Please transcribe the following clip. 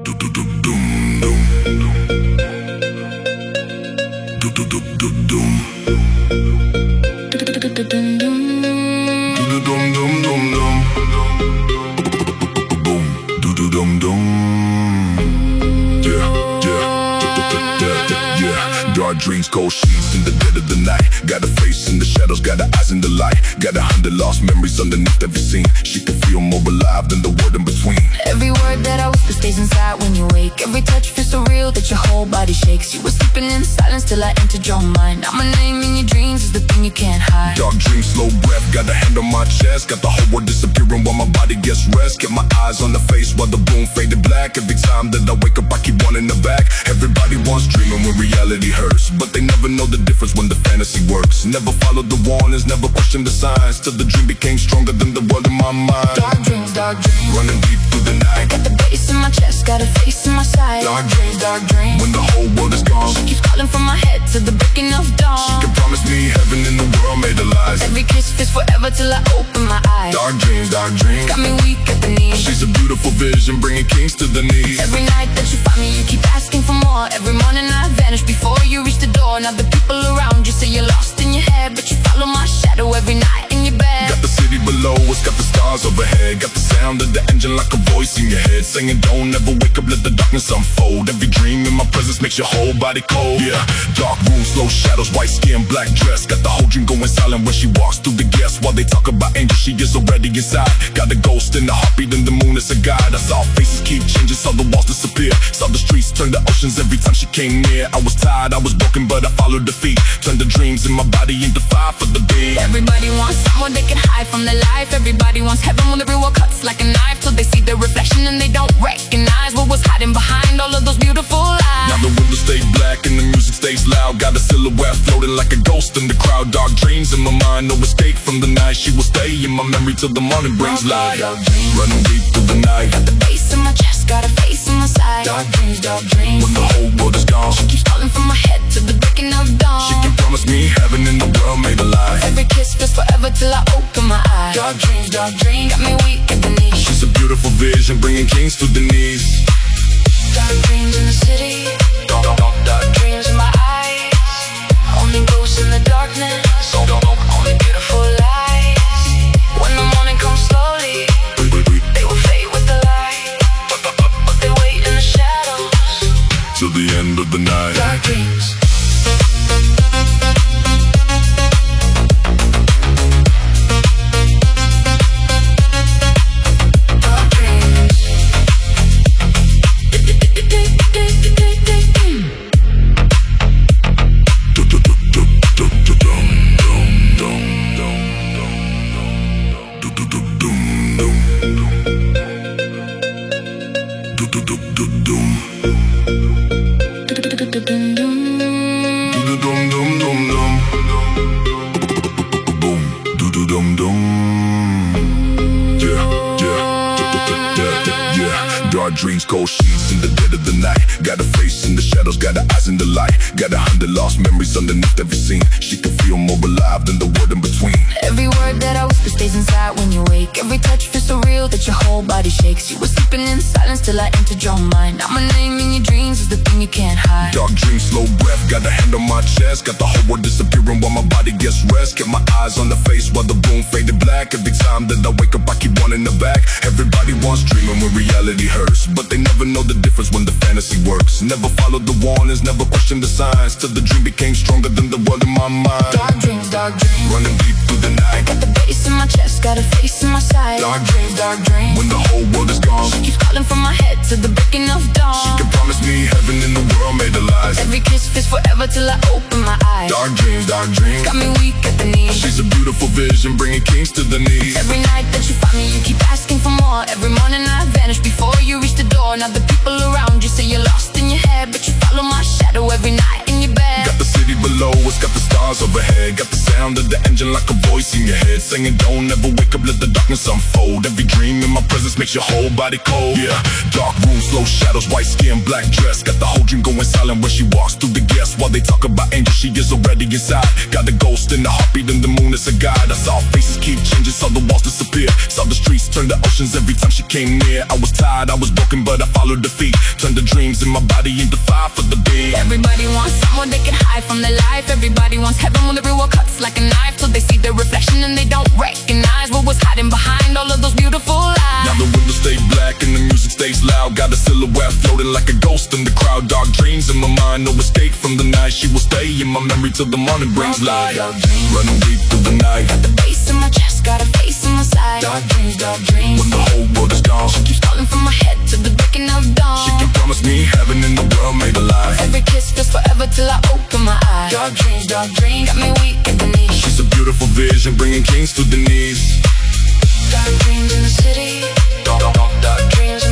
Do do do doom doom. Do do do do doom. Do do do do doom doom. Do do dum dum dum dum. Boom. Do do dum dum. Yeah yeah yeah. Dark dreams, cold sheets in the dead of the night. Got a face in the shadows, got her eyes in the light. Got 100 lost memories underneath every scene. She can feel more alive than the word in between. Every word that I whisper stays inside when you wake. Every touch feels so real that your whole body shakes. You were sleeping in silence till I entered your mind. Now my name in your dreams is the thing you can't hide. Dark dreams, slow breath, got a hand on my chest. Got the whole world disappearing while my body gets rest. Kept my eyes on the face while the room faded black. Every time that I wake up I keep one in the back. Everybody wants dreaming when reality hurts, but they never know the difference when the fantasy works. Never followed the warnings, never questioned the signs, till the dream became stronger than the world in my mind. Dark dreams, running deep through the night. Got the bass in my chest, got a face in my side. Dark dreams, when the whole world is gone. She keeps calling from my head to the breaking of dawn. She can promise me heaven in the world made of lies. Every kiss feels forever till I open my eyes. Dark dreams, got me weak at the knees. She's a beautiful vision, bringing kings to the knees. Every night that you find me, you keep asking for more. Every morning I vanish before you reach the door. Now the people around you say you're lost in your head, but you follow my shadow every night in your bed. Got the city below us, got the stars overhead. Got the sound of the engine like a voice in your head, saying don't ever wake up, let the darkness unfold. Every dream in my presence makes your whole body cold. Yeah, dark room, slow shadows, white skin, black dress. Got the whole dream going silent when she walks through the guests. While they talk about angels, she is already inside. Got a ghost in the heartbeat and the moon is a guide. I saw faces keep changing, saw the walls disappear. Saw the streets turn to oceans every time she came near. I was tired, I was broken, but I followed the feet. Turned the dreams in my body into fire for the beat. Everybody wants someone they can hide from their life. Everybody wants heaven when the real world cuts like a knife, till they see the reflection and they don't recognize what was hiding behind all of those beautiful lies. Now the windows stay black and the music stays loud. Got a silhouette floating like a ghost in the crowd. Dark dreams in my mind, no escape from the night. She will stay in my memory till the morning brings light. Running deep through the night. Got the bass in my chest, got a face in my side. Dark dreams, when the whole world is gone. She keeps calling from my head to the breaking of dawn. She can promise me heaven in the world made of lies. Every kiss feels forever till I open my eyes. Dark dreams, got me weak at the knees. She's a beautiful vision, bringing kings to the knees. Dark dreams in the city, dark dreams in my eyes. Only ghosts in the darkness, only beautiful lies. When the morning comes slowly, they will fade with the light, but they wait in the shadows till the end of the night. Dark dreams. Dark dreams, cold sheets in the dead of the night. Got a face in the shadows, got her eyes in the light. Got 100 lost memories underneath every scene. She can feel more alive than the word in between. Every word that I whisper stays inside when you wake. Every touch feels so real that your whole body shakes. You were sleeping in silence till I entered your mind. Now my name in your dreams is the thing you can't hide. Dark dreams, slow breath, got a hand on my chest. Got the whole world disappearing while my body gets rest. Kept my eyes on the face while the room faded black. Every time that I wake up I keep one in the back. Everybody wants dreaming when reality hurts, but they never know the difference when the fantasy works. Never followed the warnings, never questioned the signs, till the dream became stronger than the world in my mind. Dark dreams, running deep through the night. Got the bass in my chest, got a face in my side. Dark dreams, when the whole world is gone. She keeps calling from my head to the breaking of dawn. She can promise me heaven in the world made of lies. Every kiss feels forever till I open my eyes. Dark dreams, got me weak at the knees. She's a beautiful vision, bringing kings to the knees. Every night that you find me, you keep asking for more. Every morning I vanish before you reach the door. Now the people around you say you're lost in your head, but you follow my shadow every night in your bed. Got the city below us, got the stars overhead. Got the sound of the engine like a voice in your head, saying don't ever wake up, let the darkness unfold. Every dream in my presence makes your whole body cold. Yeah, dark room, slow shadows, white skin, black dress. Got the whole dream going silent when she walks through the guests. While they talk about angels, she is already inside. Got the ghost in the heartbeat and the moon is a guide. I saw faces keep changing, saw the walls disappear. Saw the streets turn to oceans every time she came near. I was tired, I was broken, but I followed the feet. Turned the dreams in my body into fire for the beat. Everybody wants someone they can hide from their life. Everybody wants heaven when the real world cuts like a knife. Till they see their reflection and they don't recognize what was hiding behind all of those beautiful lies. Now the windows stay black and the music stays loud. Got a silhouette floating like a ghost in the crowd. Dark dreams in my mind, no escape from the night. She will stay in my memory till the morning brings light. Running deep through the night. Got the bass in my chest, got a face in my side. Dark dreams, dark dreams. When the whole world is gone, she keeps calling from my head to the breaking of dawn. She can promise me heaven in the world made alive. Every kiss feels forever till I open my eyes. Dark dreams, got me weak at the knees. She's a beautiful vision, bringing kings to the knees. Dark dreams in the city. Dark dreams in